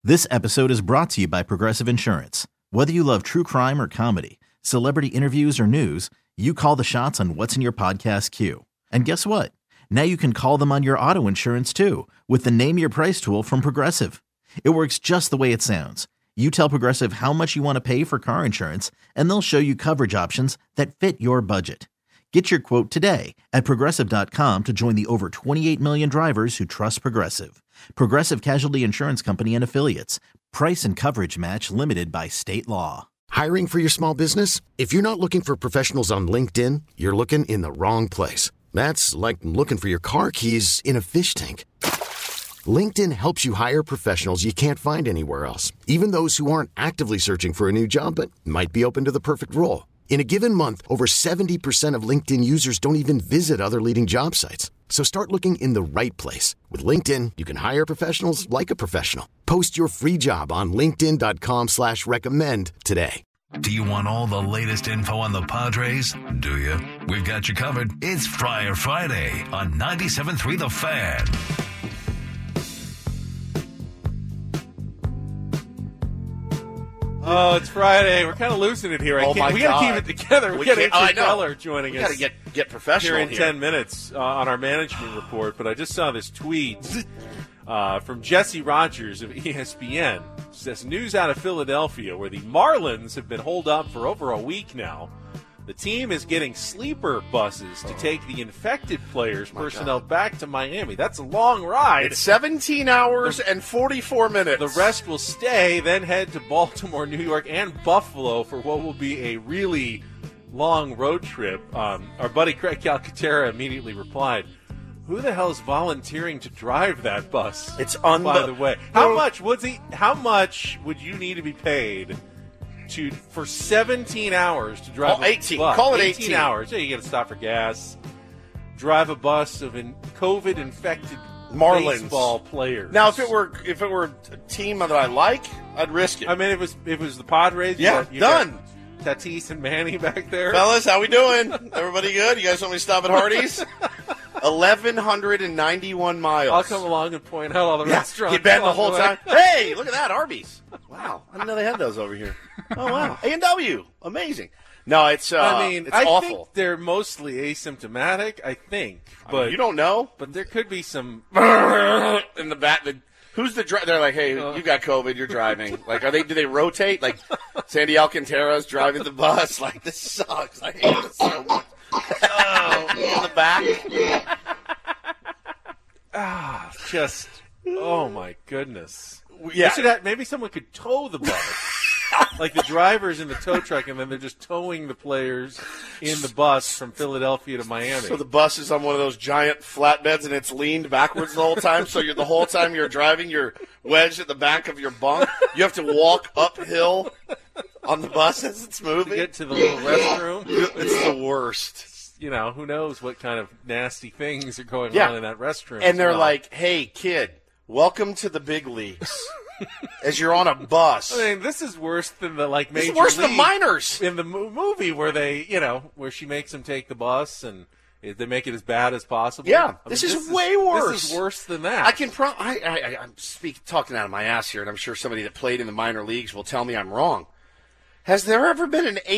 This episode is brought to you by Progressive Insurance. Whether you love true crime or comedy, celebrity interviews or news, you call the shots on what's in your podcast queue. And guess what? Now you can call them on your auto insurance too with the Name Your Price tool from Progressive. It works just the way it sounds. You tell Progressive how much you want to pay for car insurance, and they'll show you coverage options that fit your budget. Get your quote today at Progressive.com to join the over 28 million drivers who trust Progressive. Progressive Casualty Insurance Company and Affiliates. Price and coverage match limited by state law. Hiring for your small business? If you're not looking for professionals on LinkedIn, you're looking in the wrong place. That's like looking for your car keys in a fish tank. LinkedIn helps you hire professionals you can't find anywhere else, even those who aren't actively searching for a new job but might be open to the perfect role. In a given month, over 70% of LinkedIn users don't even visit other leading job sites. So start looking in the right place. With LinkedIn, you can hire professionals like a professional. Post your free job on linkedin.com/recommend today. Do you want all the latest info on the Padres? Do you? We've got you covered. It's Friar Friday on 97.3 The Fan. Oh, it's Friday. We're kind of losing it here. We got to keep it together. We got Andrew Keller joining us. We got to get professional here in 10 minutes on our management report. But I just saw this tweet from Jesse Rogers of ESPN. It says, news out of Philadelphia where the Marlins have been holed up for over a week now. The team is getting sleeper buses to take the infected players' personnel back to Miami. That's a long ride. It's 17 hours and 44 minutes. The rest will stay, then head to Baltimore, New York, and Buffalo for what will be a really long road trip. Our buddy Craig Calcaterra immediately replied, who the hell is volunteering to drive that bus? It's by the way. How much would you need to be paid for 17 hours to drive 18. a bus? Call it 18 hours. Yeah, you got to stop for gas. Drive a bus of COVID-infected Marlins baseball players. Now, if it were a team that I like, I'd risk it. I mean, if it was the Padres. Yeah, done. Tatis and Manny back there. Fellas, how we doing? Everybody good? You guys want me to stop at Hardee's? 1,191 miles. I'll come along and point out all the restaurants. You've been the whole time. Hey, look at that, Arby's. Wow, I didn't know they had those over here. Oh, wow. A&W. Amazing. No, it's it's awful. I think they're mostly asymptomatic, But you don't know? But there could be some in the back. Who's the driver? They're like, hey, you got COVID, you're driving. Like, do they rotate? Like, Sandy Alcantara's driving the bus. Like, this sucks. I hate this so much. In the back. Oh my goodness. Yeah. Maybe someone could tow the bus. Like the driver's in the tow truck, and then they're just towing the players in the bus from Philadelphia to Miami. So the bus is on one of those giant flatbeds, and it's leaned backwards the whole time. So the whole time you're driving, you're wedged at the back of your bunk. You have to walk uphill on the bus as it's moving. To get to the little restroom. It's the worst. You know, who knows what kind of nasty things are going on in that restroom. And they're like, hey, kid, welcome to the big leagues. As you're on a bus. I mean, this is worse than the Major League. It's worse than the minors. In the movie where where she makes them take the bus and they make it as bad as possible. Yeah, this is way worse. This is worse than that. I'm talking out of my ass here, and I'm sure somebody that played in the minor leagues will tell me I'm wrong. Has there ever been an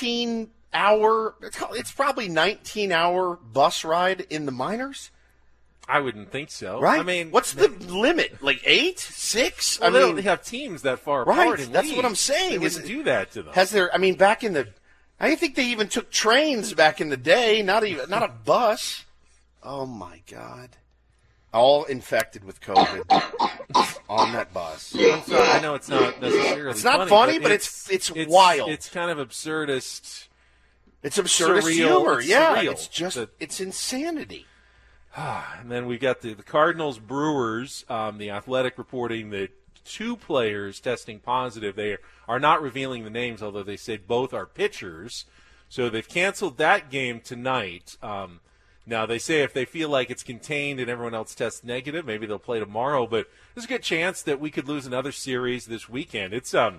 18-hour, it's probably 19-hour bus ride in the minors? I wouldn't think so. Right? I mean, what's the limit? Like 8? 6? Well, they don't have teams that far apart. Right. That's what I'm saying. They wouldn't do that to them. Back in the, I think they even took trains back in the day. Not a bus. Oh my God! All infected with COVID on that bus. I'm sorry. I know it's not necessarily. It's not funny, but it's wild. It's kind of absurdist. It's absurdist humor. It's insanity. And then we got the Cardinals Brewers, the Athletic reporting that 2 players testing positive. They are not revealing the names, although they said both are pitchers. So they've canceled that game tonight. Now, they say if they feel like it's contained and everyone else tests negative, maybe they'll play tomorrow. But there's a good chance that we could lose another series this weekend.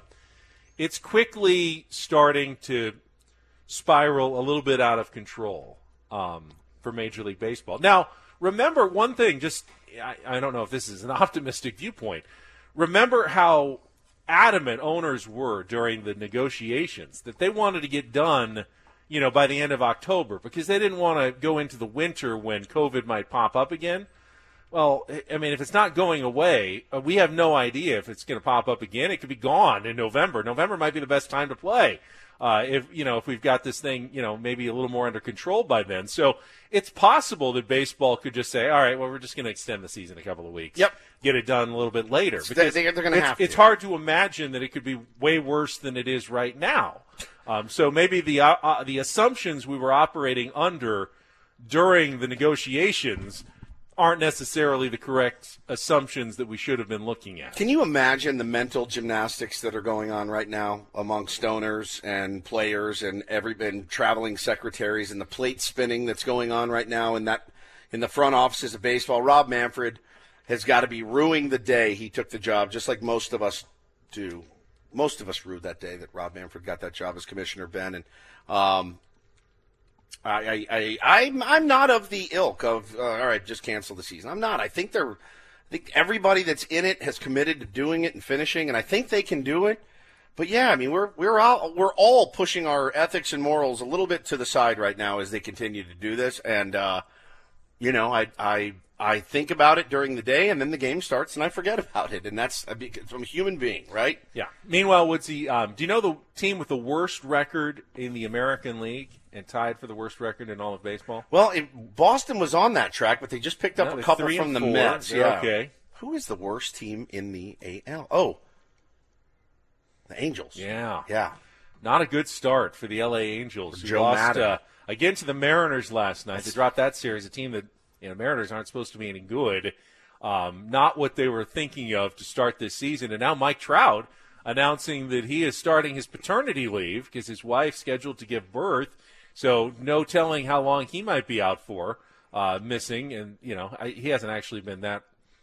It's quickly starting to spiral a little bit out of control for Major League Baseball. Now, remember one thing, I don't know if this is an optimistic viewpoint. remember how adamant owners were during the negotiations that they wanted to get done, by the end of October because they didn't want to go into the winter when COVID might pop up again. Well, I mean, if it's not going away, we have no idea if it's going to pop up again. It could be gone in November. November might be the best time to play. If we've got this thing, maybe a little more under control by then. So it's possible that baseball could just say, all right, well, we're just going to extend the season a couple of weeks. Yep. Get it done a little bit later. Because they're going to have to. It's hard to imagine that it could be way worse than it is right now. So maybe the assumptions we were operating under during the negotiations aren't necessarily the correct assumptions that we should have been looking at. Can you imagine the mental gymnastics that are going on right now amongst owners and players and traveling secretaries and the plate spinning that's going on right now in the front offices of baseball? Rob Manfred has got to be ruining the day he took the job, just like most of us do. Most of us rued that day that Rob Manfred got that job as commissioner, Ben. And I'm not of the ilk of all right, just cancel the season. I'm not. I think everybody that's in it has committed to doing it and finishing, and I think they can do it. But yeah, I mean we're all pushing our ethics and morals a little bit to the side right now as they continue to do this. And I think about it during the day, and then the game starts, and I forget about it. And that's I'm a human being, right? Yeah. Meanwhile, Woodsy, do you know the team with the worst record in the American League and tied for the worst record in all of baseball? Well, Boston was on that track, but they just picked up a couple from the Mets. Yeah. Okay. Who is the worst team in the AL? Oh, the Angels. Yeah. Yeah. Not a good start for the LA Angels. Joe lost Madden. again to the Mariners last night. They dropped that series, a team that Mariners aren't supposed to be any good. Not what they were thinking of to start this season. And now Mike Trout announcing that he is starting his paternity leave because his wife's scheduled to give birth. So no telling how long he might be out for, missing. And, he hasn't actually been that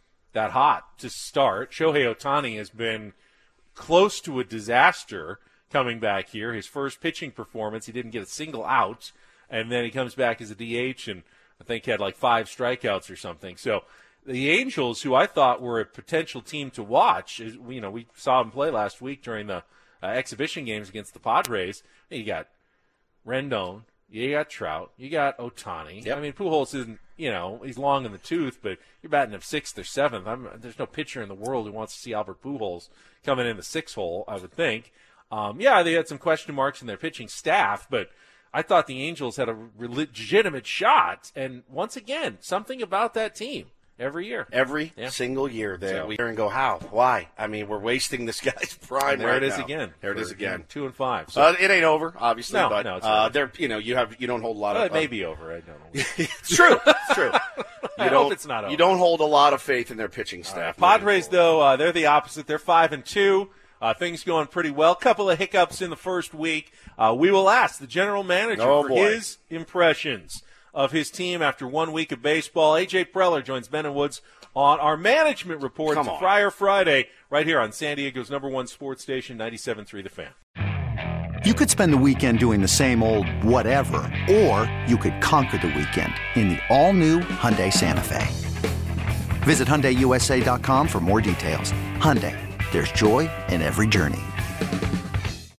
hot to start. Shohei Ohtani has been close to a disaster coming back here. His first pitching performance, he didn't get a single out. And then he comes back as a DH and I think he had like 5 strikeouts or something. So the Angels, who I thought were a potential team to watch, we saw them play last week during the exhibition games against the Padres. You got Rendon, you got Trout, you got Ohtani. Yep. I mean, Pujols isn't, he's long in the tooth, but you're batting him 6th or 7th. There's no pitcher in the world who wants to see Albert Pujols coming in the 6th hole, I would think. They had some question marks in their pitching staff, but I thought the Angels had a legitimate shot. And once again, something about that team every year. Every single year that we hear and go, how? Why? I mean, we're wasting this guy's prime there right it is now. again. There it is again. 2-5. So. It ain't over, obviously. No, but it's over. You don't hold a lot of. It may be over. I don't know. It's true. It's true. I hope it's not over. You don't hold a lot of faith in their pitching staff. Padres, though, they're the opposite. They're 5-2. Things going pretty well. Couple of hiccups in the first week. We will ask the general manager for his impressions of his team after 1 week of baseball. A.J. Preller joins Ben and Woods on our management report. It's Friar Friday right here on San Diego's #1 sports station, 97.3 The Fan. You could spend the weekend doing the same old whatever, or you could conquer the weekend in the all-new Hyundai Santa Fe. Visit HyundaiUSA.com for more details. Hyundai. There's joy in every journey.